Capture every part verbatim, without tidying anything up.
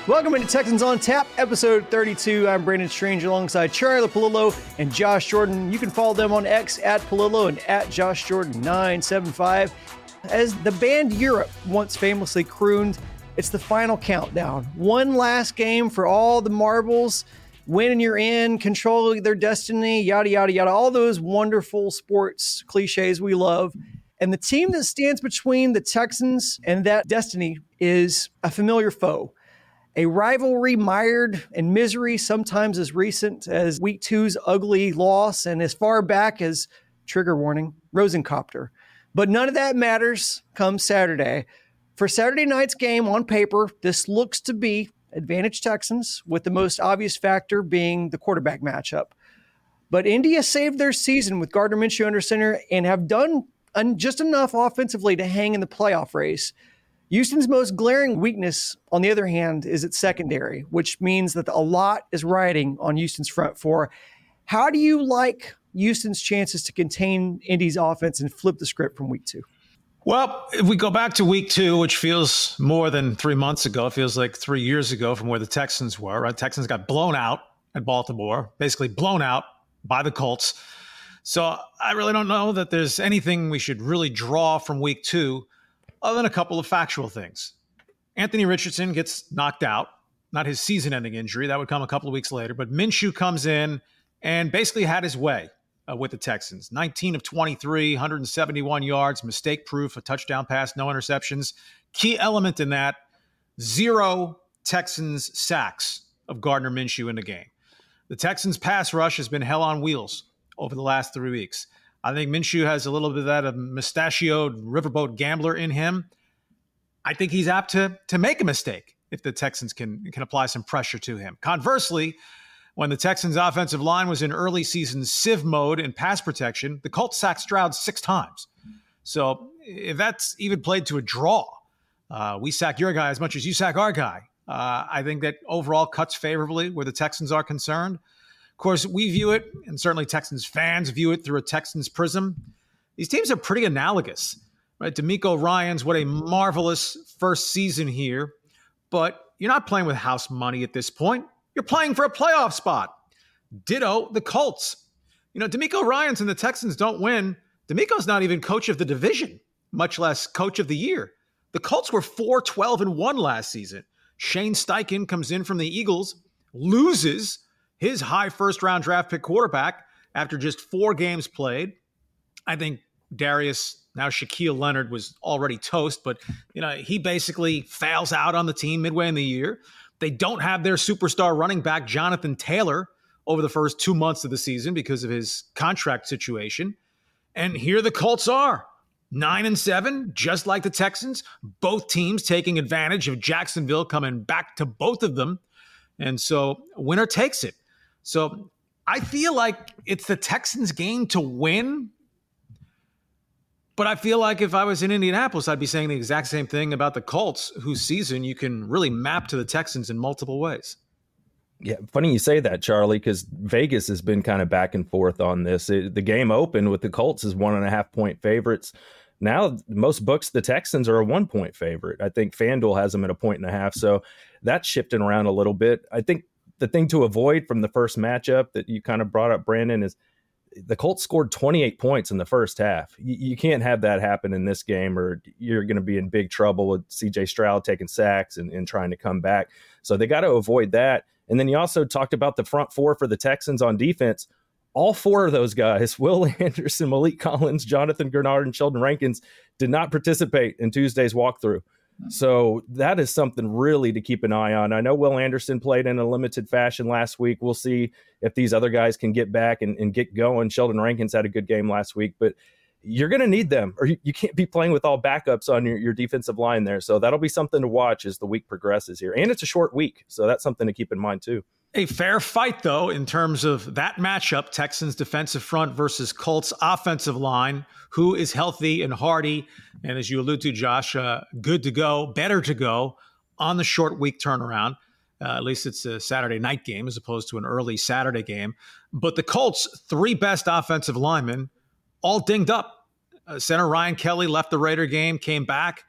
Welcome into Texans on Tap, episode thirty-two. I'm Brandon Strange alongside Charlie Palillo and Josh Jordan. You can follow them on X at Palillo and at Josh Jordan nine seven five. As the band Europe once famously crooned, it's the final countdown. One last game for all the marbles. Win and you're in, control their destiny, yada, yada, yada. All those wonderful sports cliches we love. And the team that stands between the Texans and that destiny is a familiar foe. A rivalry mired in misery, sometimes as recent as week two's ugly loss and as far back as, trigger warning, Rosencopter. But none of that matters come Saturday. For Saturday night's game, on paper, this looks to be advantage Texans, with the most obvious factor being the quarterback matchup. But India saved their season with Gardner Minshew under center and have done just enough offensively to hang in the playoff race. Houston's most glaring weakness, on the other hand, is its secondary, which means that a lot is riding on Houston's front four. How do you like Houston's chances to contain Indy's offense and flip the script from week two? Well, if we go back to week two, which feels more than three months ago, it feels like three years ago from where the Texans were, right? Texans got blown out at Baltimore, basically blown out by the Colts. So I really don't know that there's anything we should really draw from week two other than a couple of factual things. Anthony Richardson gets knocked out, not his season-ending injury. That would come a couple of weeks later. But Minshew comes in and basically had his way uh, with the Texans. nineteen of twenty-three, one hundred seventy-one yards, mistake-proof, a touchdown pass, no interceptions. Key element in that, zero Texans sacks of Gardner Minshew in the game. The Texans' pass rush has been hell on wheels over the last three weeks. I think Minshew has a little bit of that of mustachioed riverboat gambler in him. I think he's apt to, to make a mistake if the Texans can, can apply some pressure to him. Conversely, when the Texans' offensive line was in early season sieve mode in pass protection, the Colts sacked Stroud six times. So if that's even played to a draw, uh, we sack your guy as much as you sack our guy. Uh, I think that overall cuts favorably where the Texans are concerned. Of course, we view it, and certainly Texans fans view it through a Texans prism. These teams are pretty analogous, right? DeMeco Ryans, what a marvelous first season here, but you're not playing with house money at this point. You're playing for a playoff spot. Ditto the Colts. You know, DeMeco Ryans and the Texans don't win. DeMeco's not even coach of the division, much less coach of the year. The Colts were four twelve and one last season. Shane Steichen comes in from the Eagles, loses his high first-round draft pick quarterback after just four games played. I think Darius, now Shaquille Leonard, was already toast, but you know he basically fails out on the team midway in the year. They don't have their superstar running back, Jonathan Taylor, over the first two months of the season because of his contract situation. And here the Colts are, nine and seven, just like the Texans. Both teams taking advantage of Jacksonville coming back to both of them. And so winner takes it. So I feel like it's the Texans' game to win. But I feel like if I was in Indianapolis, I'd be saying the exact same thing about the Colts, whose season you can really map to the Texans in multiple ways. Yeah, funny you say that, Charlie, because Vegas has been kind of back and forth on this. It, the game opened with the Colts as one and a half point favorites. Now, most books, the Texans are a one point favorite. I think FanDuel has them at a point and a half. So that's shifting around a little bit. I think the thing to avoid from the first matchup that you kind of brought up, Brandon, is the Colts scored twenty-eight points in the first half. You, you can't have that happen in this game, or you're going to be in big trouble with C J Stroud taking sacks and, and trying to come back. So they got to avoid that. And then you also talked about the front four for the Texans on defense. All four of those guys, Will Anderson, Malik Collins, Jonathan Grenard, and Sheldon Rankins, did not participate in Tuesday's walkthrough. So that is something really to keep an eye on. I know Will Anderson played in a limited fashion last week. We'll see if these other guys can get back and, and get going. Sheldon Rankins had a good game last week, but you're going to need them, or you, you can't be playing with all backups on your, your defensive line there. So that'll be something to watch as the week progresses here. And it's a short week, so that's something to keep in mind too. A fair fight, though, in terms of that matchup, Texans defensive front versus Colts offensive line, who is healthy and hardy, and as you allude to, Josh, uh, good to go, better to go on the short week turnaround. Uh, at least it's a Saturday night game as opposed to an early Saturday game. But the Colts' three best offensive linemen all dinged up. Uh, center Ryan Kelly left the Raider game, came back.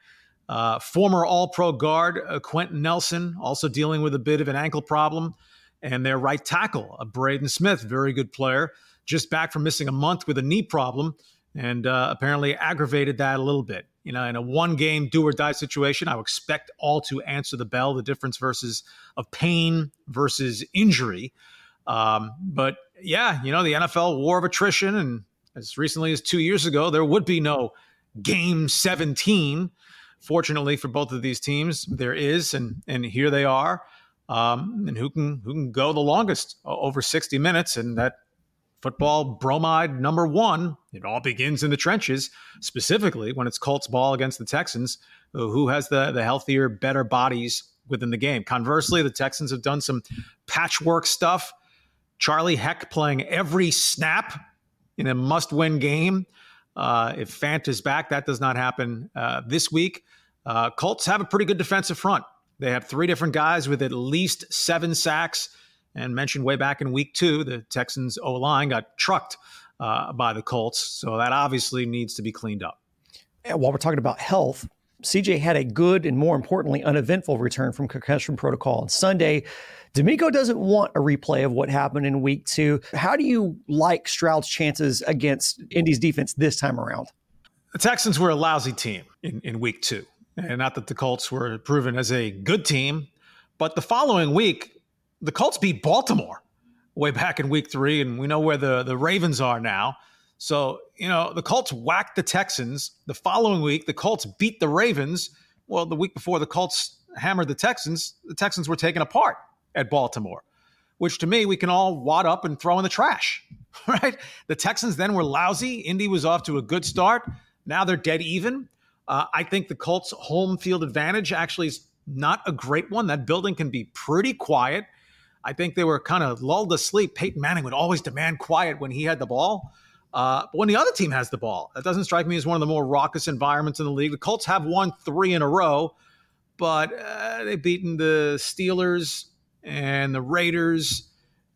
Uh, former All-Pro guard uh, Quentin Nelson also dealing with a bit of an ankle problem. And their right tackle, uh, Braden Smith, very good player, just back from missing a month with a knee problem, and uh, apparently aggravated that a little bit. You know, in a one-game do-or-die situation, I would expect all to answer the bell, the difference versus of pain versus injury. Um, but, yeah, you know, the N F L war of attrition, and as recently as two years ago, there would be no Game seventeen. Fortunately for both of these teams, there is, and and here they are. Um, and who can who can go the longest, over sixty minutes, and that football bromide number one, it all begins in the trenches, specifically when it's Colts ball against the Texans, who has the, the healthier, better bodies within the game. Conversely, the Texans have done some patchwork stuff. Charlie Heck playing every snap in a must-win game. Uh, if Fant is back, that does not happen uh, this week. Uh, Colts have a pretty good defensive front. They have three different guys with at least seven sacks. And mentioned way back in week two, the Texans O-line got trucked uh, by the Colts. So that obviously needs to be cleaned up. And while we're talking about health, C J had a good and, more importantly, uneventful return from concussion protocol on Sunday. D'Amico doesn't want a replay of what happened in week two. How do you like Stroud's chances against Indy's defense this time around? The Texans were a lousy team in, in week two. And not that the Colts were proven as a good team, but the following week, the Colts beat Baltimore way back in week three, and we know where the, the Ravens are now. So, you know, the Colts whacked the Texans. The following week, the Colts beat the Ravens. Well, the week before the Colts hammered the Texans, the Texans were taken apart at Baltimore, which to me, we can all wad up and throw in the trash, right? The Texans then were lousy. Indy was off to a good start. Now they're dead even. Uh, I think the Colts' home field advantage actually is not a great one. That building can be pretty quiet. I think they were kind of lulled to sleep. Peyton Manning would always demand quiet when he had the ball. Uh, but when the other team has the ball, that doesn't strike me as one of the more raucous environments in the league. The Colts have won three in a row, but uh, they've beaten the Steelers and the Raiders,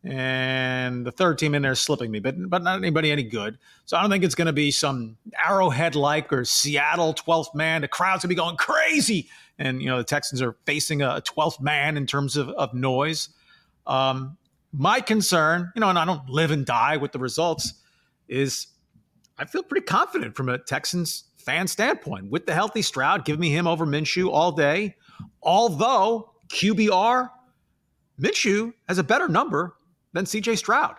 and the third team in there is slipping me, but, but not anybody any good. So I don't think it's going to be some Arrowhead-like or Seattle twelfth man. The crowd's going to be going crazy. And, you know, the Texans are facing a twelfth man in terms of, of noise. Um, my concern, you know, and I don't live and die with the results, is I feel pretty confident from a Texans fan standpoint. With the healthy Stroud, give me him over Minshew all day. Although Q B R, Minshew has a better number than C J Stroud.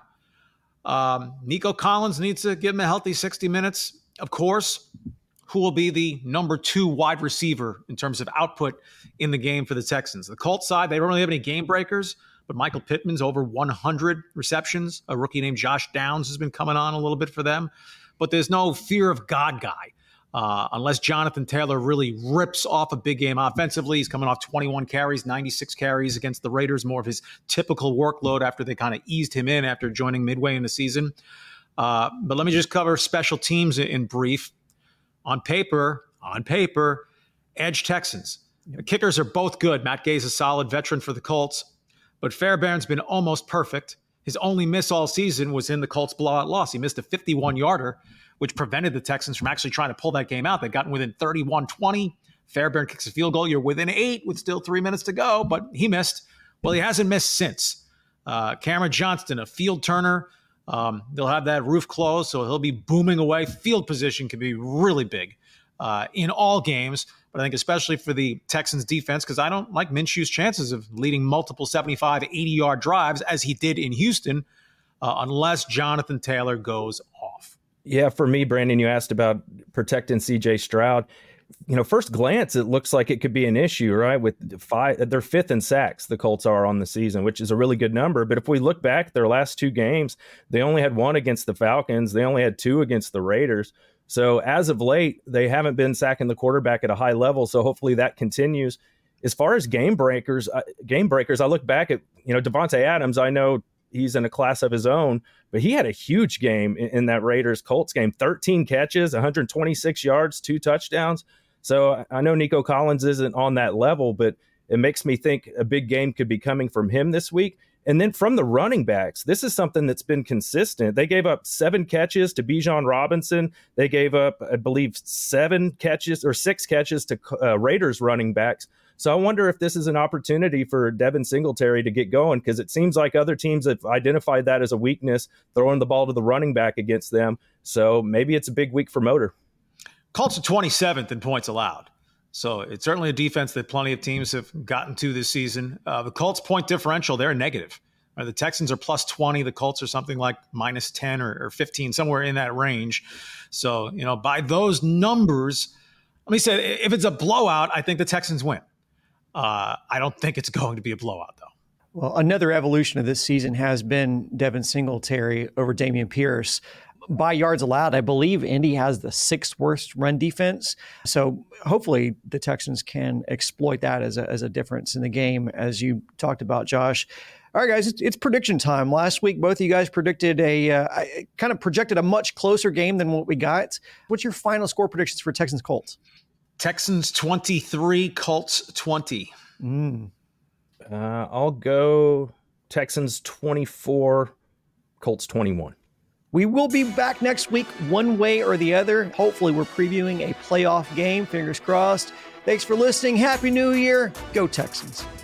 Um, Nico Collins needs to give him a healthy sixty minutes. Of course, who will be the number two wide receiver in terms of output in the game for the Texans? The Colts side, they don't really have any game breakers, but Michael Pittman's over one hundred receptions. A rookie named Josh Downs has been coming on a little bit for them. But there's no fear of God guy. Uh, unless Jonathan Taylor really rips off a big game offensively. He's coming off twenty-one carries, ninety-six carries against the Raiders, more of his typical workload after they kind of eased him in after joining midway in the season. Uh, but let me just cover special teams in, in brief. On paper, on paper, edge Texans. You know, kickers are both good. Matt Gay's a solid veteran for the Colts, but Fairbairn's been almost perfect. His only miss all season was in the Colts blowout loss. He missed a fifty-one-yarder, which prevented the Texans from actually trying to pull that game out. They'd gotten within thirty-one twenty. Fairbairn kicks a field goal. You're within eight with still three minutes to go, but he missed. Well, he hasn't missed since. Uh, Cameron Johnston, a field turner. Um, they'll have that roof closed, so he'll be booming away. Field position can be really big uh, in all games, but I think especially for the Texans defense, because I don't like Minshew's chances of leading multiple seventy-five, eighty-yard drives as he did in Houston, uh, unless Jonathan Taylor goes off. Yeah, for me, Brandon, you asked about protecting C J Stroud. You know, first glance, it looks like it could be an issue, right? With five, they're fifth in sacks, the Colts are on the season, which is a really good number. But if we look back, their last two games, they only had one against the Falcons. They only had two against the Raiders. So as of late, they haven't been sacking the quarterback at a high level. So hopefully that continues. As far as game breakers, uh, game breakers, I look back at, you know, Devontae Adams. I know he's in a class of his own, but he had a huge game in, in that Raiders-Colts game. thirteen catches, one hundred twenty-six yards, two touchdowns. So I know Nico Collins isn't on that level, but it makes me think a big game could be coming from him this week. And then from the running backs, this is something that's been consistent. They gave up seven catches to Bijan Robinson. They gave up, I believe, seven catches or six catches to uh, Raiders running backs. So I wonder if this is an opportunity for Devin Singletary to get going, because it seems like other teams have identified that as a weakness, throwing the ball to the running back against them. So maybe it's a big week for Motor. Colts are twenty-seventh in points allowed. So it's certainly a defense that plenty of teams have gotten to this season. Uh, the Colts' point differential, they're negative. Uh, the Texans are plus twenty. The Colts are something like minus ten or, or fifteen, somewhere in that range. So, you know, by those numbers, let me say, if it's a blowout, I think the Texans win. Uh, I don't think it's going to be a blowout, though. Well, another evolution of this season has been Devin Singletary over Dameon Pierce. By yards allowed, I believe Indy has the sixth worst run defense. So hopefully the Texans can exploit that as a, as a difference in the game, as you talked about, Josh. All right, guys, it's, it's prediction time. Last week, both of you guys predicted a uh, kind of projected a much closer game than what we got. What's your final score predictions for Texans Colts? Texans twenty-three, Colts twenty. Mm. Uh, I'll go Texans twenty-four, Colts twenty-one. We will be back next week one way or the other. Hopefully we're previewing a playoff game. Fingers crossed. Thanks for listening. Happy New Year. Go Texans.